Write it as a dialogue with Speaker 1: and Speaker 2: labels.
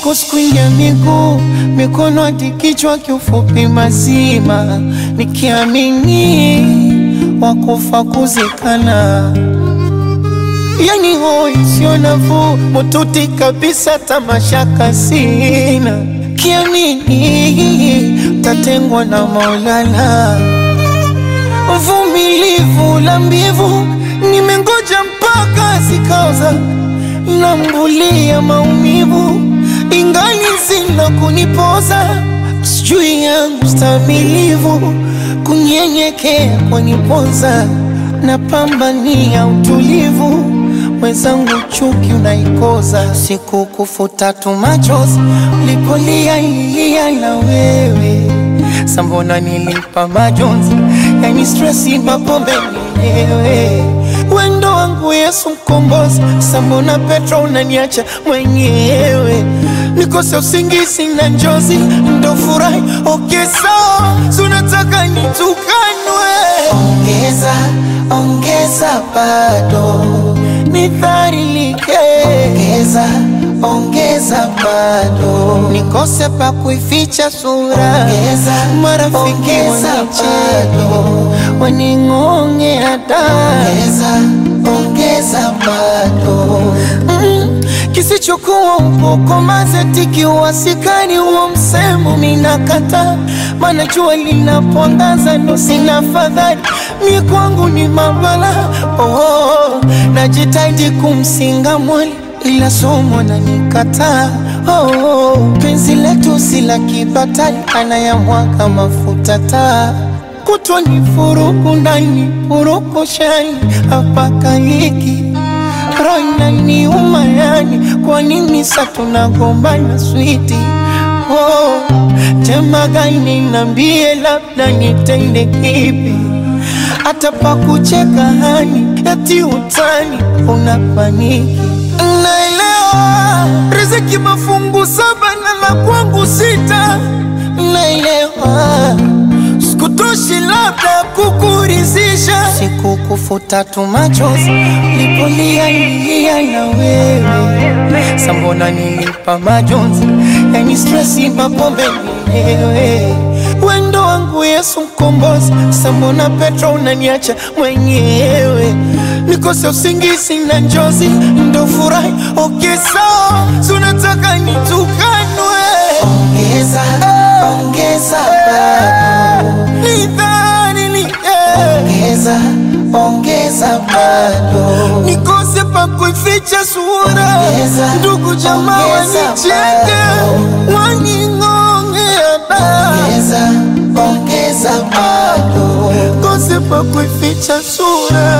Speaker 1: kuskwingia miguu, mikono hadi kichwa, kiufupi mazima, nikiamini wakufa kuzikana. Yani hoi sio nafuu, mututi kabisa, tamashaka sina, kiamini tatengwa na Maulana. Uvumilivu la mbivu, nimengoja mpaka zikaoza, nambulia maumivu, ingali zina kunipoza. Sijui yangu stamilivu, kunyenyekea kwaniponza, napambania utulivu, mwenzangu chuki unaikoza. Siku kufuta tu machozi, ulipolia ilia na wewe, sambona nilipa majonzi, yani stressi mapombe mwenyewe. Wendo wangu Yesu mkombozi, sambona Petro unaniacha mwenyewe. Nikose usingizi na njozi, ndo furahi okay sawa, sunataka nitukanwe. Ongeza, ongeza bado nidhalilike, ongeza, ongeza bado nikose pa kuificha sura, ongeza, marafiki wanicheke waning'onge hata, ongeza, ongeza bado kisichokuwa upoko mazetiki uwasikani uo msemo minakata, mana jua linapoangaza ndo sina fadhali, mi kwangu ni mabala. Najitahidi kumsinga mwali ila somo na nikata. Penzi letu sila kibatali, anayamwaga mafuta taa, kutwa ni furuku ndani furuku shani, hapaka hiki roina ni umayani. Kwa nini sa tunagombana switi? Tema gani nambie, labda nitende kipi? Hata pa kucheka hani, eti utani unapaniki. Naelewa riziki mafungu 7 na la kwangu 6, naelewa sikutoshi labda kukurizisha. Siku kufuta tu machozi, lipolia ilia na wewe, sambona nilipa majonzi, yani stressi mapombe mwenyewe. Wendo wangu Yesu mkombozi, sambona Petro unaniacha mwenyewe. Nikose usingizi na njozi, ndo furahi okay sawa, sunataka nitukanwe. Ongeza, ongeza bado nidhalilike, ongeza, ongeza bado nikose pa kuificha sura, ndugu jamaa wanicheke waning'onge hata, ongeza, ongeza bado nikose pa kuificha sura.